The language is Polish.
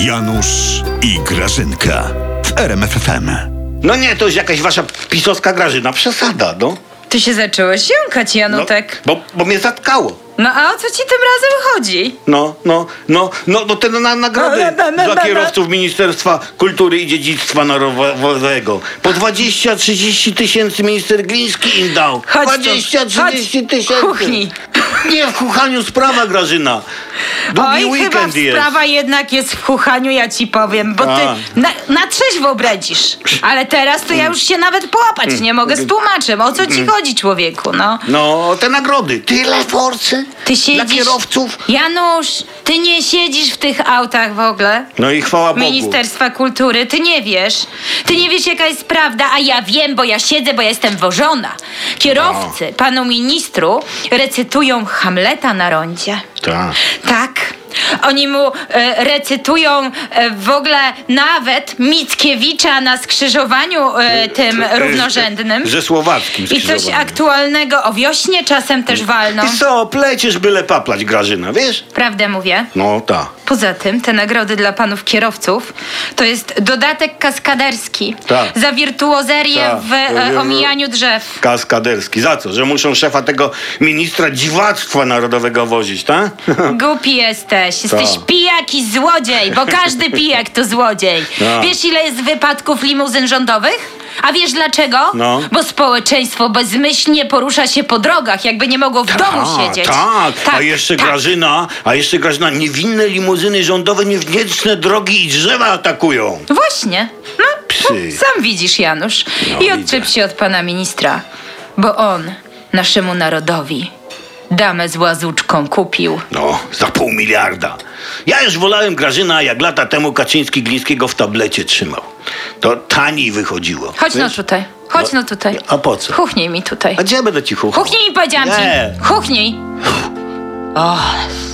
Janusz i Grażynka w RMF FM. No nie, to jest jakaś wasza pisowska Grażyna. Przesada, no. Ty się zacząłeś jąkać, Janutek. Bo mnie zatkało. No a o co ci tym razem chodzi? No te nagrody dla kierowców Ministerstwa Kultury i Dziedzictwa Narodowego. Po 20-30 tysięcy minister Gliński im dał. Chodź 20-30 tysięcy. Kuchni. Nie w chuchaniu sprawa, Grażyna. Długi Oj, chyba weekend jest. sprawa jednak jest w chuchaniu, ja ci powiem, bo ty na trzeźwo bredzisz. Ale teraz to ja już się nawet połapać nie mogę z tłumaczem. O co ci chodzi, człowieku, no? No, te nagrody. Tyle forsy Ty siedzisz... dla kierowców. Janusz, ty nie siedzisz w tych autach w ogóle. No i chwała Bogu. Ministerstwa Kultury, ty nie wiesz. Ty nie wiesz, jaka jest prawda, a ja wiem, bo ja siedzę, bo ja jestem wożona. Kierowcy panu ministru recytują Hamleta na rondzie. Tak. Tak. Oni mu recytują w ogóle nawet Mickiewicza na skrzyżowaniu tym równorzędnym. Ze słowackim I coś skrzyżowaniem. aktualnego o wiośnie czasem też walną. I co, plecisz byle paplać, Grażyna, wiesz? Prawdę mówię. No, tak. Poza tym te nagrody dla panów kierowców to jest dodatek kaskaderski Tak. za wirtuozerię Tak. w omijaniu drzew. Kaskaderski. Za co? Że muszą szefa tego ministra dziwactwa narodowego wozić, tak? Głupi jesteś pijak i złodziej, bo każdy pijak to złodziej. Tak. Wiesz, ile jest wypadków limuzyn rządowych? A wiesz dlaczego? No. Bo społeczeństwo bezmyślnie porusza się po drogach, jakby nie mogło w domu siedzieć. Tak. A jeszcze Grażyna, niewinne limuzyny rządowe niewdzięczne drogi i drzewa atakują. Właśnie. No, Psy. sam widzisz, Janusz. No, I odczep się od pana ministra, bo on naszemu narodowi damę z łazuczką kupił. No, za 500 miliarda. Ja już wolałem, Grażyna, jak lata temu Kaczyński Glińskiego w tablecie trzymał. To taniej wychodziło. Chodź no Wiesz? tutaj. Chodź no tutaj. A po co? Chuchnij mi tutaj. A gdzie ja będę ci chuchał? Chuchnij mi, powiedziałam Nie. ci. Chuchnij. O,